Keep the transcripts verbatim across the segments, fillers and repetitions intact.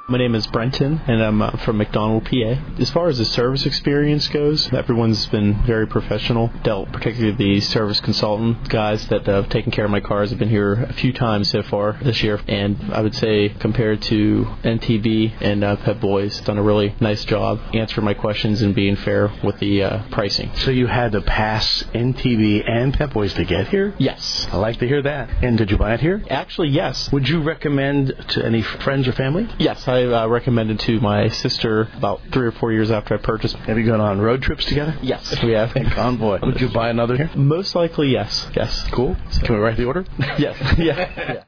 My name is Brenton, and I'm uh, from McDonald, P A. As far as the service experience goes, everyone's been very professional. Dealt particularly the service consultant guys that have taken care of my cars. I've been here a few times so far this year, and I would say compared to N T B and uh, Pep Boys, done a really nice job answering my questions and being fair with the uh, pricing. So you had to pass N T B and Pep Boys to get here? Yes. I like to hear that. And did you buy it here? Actually, yes. Would you recommend to any friends or family? Yes, I uh, recommended to my sister about three or four years after I purchased. Have you gone on road trips together? Yes, we have. And Convoy. Would you buy another here? Most likely, yes. Yes. Cool. So. Can we write the order? Yes. Yeah. Yeah.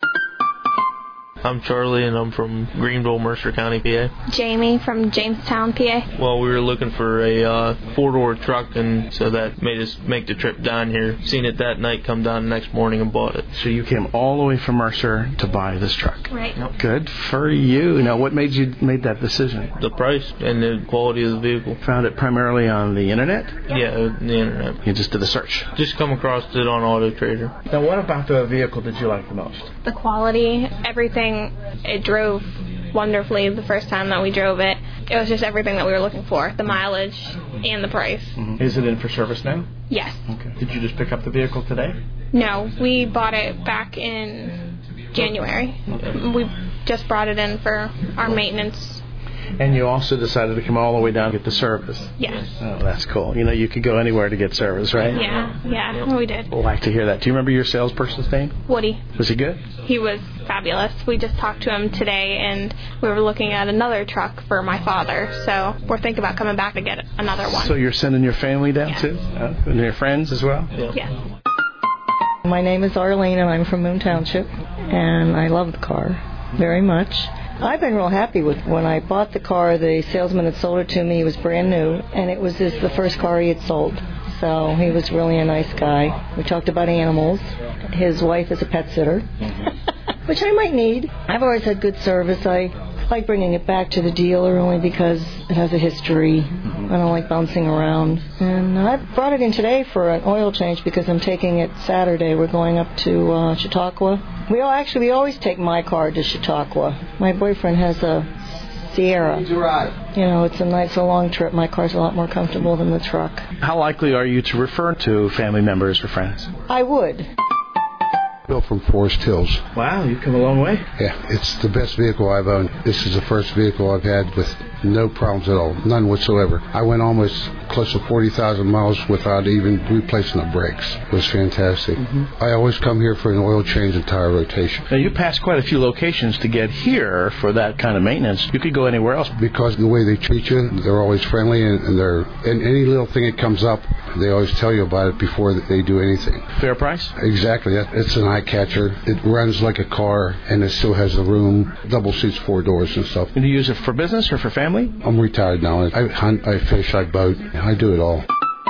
I'm Charlie, and I'm from Greenville, Mercer County, P A. Jamie from Jamestown, P A. Well, we were looking for a uh, four-door truck, and so that made us make the trip down here. Seen it that night, come down the next morning and bought it. So you came all the way from Mercer to buy this truck. Right. Yep. Good for you. Now, what made you made that decision? The price and the quality of the vehicle. Found it primarily on the internet? Yeah, the internet. You just did a search. Just come across it on Auto Trader. Now, what about the vehicle did you like the most? The quality, everything, it drove wonderfully the first time that we drove it. It was just everything that we were looking for, the mileage and the price. Mm-hmm. Is it in for service now? Yes. Okay. Did you just pick up the vehicle today? No, we bought it back in January. Okay. We just brought it in for our maintenance. And you also decided to come all the way down to get the service. Yes. Oh, that's cool. You know, you could go anywhere to get service, right? Yeah, yeah, we did. I'd like to hear that. Do you remember your salesperson's name? Woody. Was he good? He was fabulous. We just talked to him today, and we were looking at another truck for my father. So we're thinking about coming back to get another one. So you're sending your family down, yeah. too? Uh, and your friends as well? Yeah. Yeah. My name is Arlene, and I'm from Moon Township, and I love the car very much. I've been real happy with when I bought the car. The salesman that sold it to me was brand new, and it was just the first car he had sold. So he was really a nice guy. We talked about animals. His wife is a pet sitter, which I might need. I've always had good service. I like bringing it back to the dealer only because it has a history. I don't like bouncing around. And I brought it in today for an oil change because I'm taking it Saturday. We're going up to uh, Chautauqua. We all, actually, we always take my car to Chautauqua. My boyfriend has a Sierra. You know, it's a nice, a long trip. My car's a lot more comfortable than the truck. How likely are you to refer to family members or friends? I would. Bill from Forest Hills. Wow, you've come a long way. Yeah, it's the best vehicle I've owned. This is the first vehicle I've had with no problems at all, none whatsoever. I went almost close to forty thousand miles without even replacing the brakes. It was fantastic. Mm-hmm. I always come here for an oil change and tire rotation. Now, you passed quite a few locations to get here for that kind of maintenance. You could go anywhere else. Because of the way they treat you, they're always friendly, and, and they're and any little thing that comes up, they always tell you about it before they do anything. Fair price? Exactly. It's an eye catcher. It runs like a car, and it still has the room, double seats, four doors and stuff. And do you use it for business or for family? I'm retired now. I hunt, I fish, I boat. I do it all.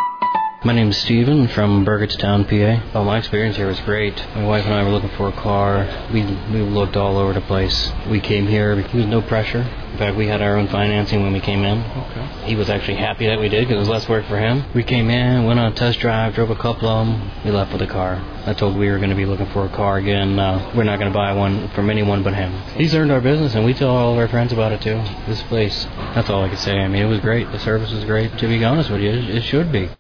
My name is Steven from Burgettstown, P A. Well, my experience here was great. My wife and I were looking for a car. We we looked all over the place. We came here. There was no pressure. In fact, we had our own financing when we came in. Okay. He was actually happy that we did because it was less work for him. We came in, went on a test drive, drove a couple of them. We left with a car. I told we were going to be looking for a car again. Uh, we're not going to buy one from anyone but him. He's earned our business, and we tell all of our friends about it, too. This place, that's all I can say. I mean, it was great. The service was great. To be honest with you, it, it should be.